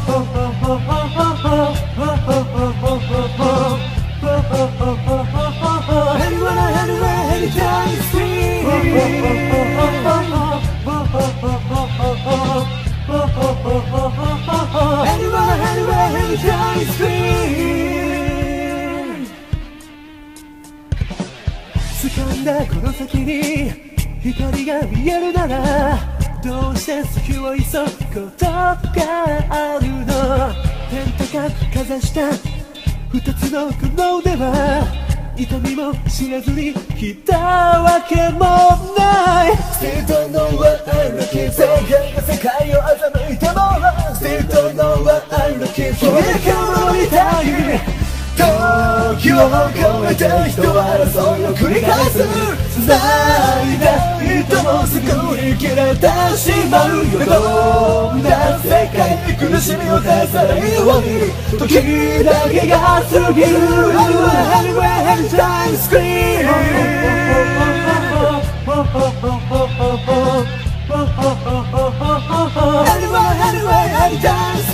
掴んだこの先に光が見えるならどうして先を急ぐことがあるの。天高くかざした二つの苦悩では痛みも知らずに来たわけもない。 Still don't know what I'm looking for 世界を欺いても Still don't know what I'm looking for 君が守りたい時を超えて人争いを繰り返す繋いだ糸もすぐに切れてしまうよ。どんな世界苦しみを返さないように時だけが過ぎる Anywhere anytime scream Anywhere anytime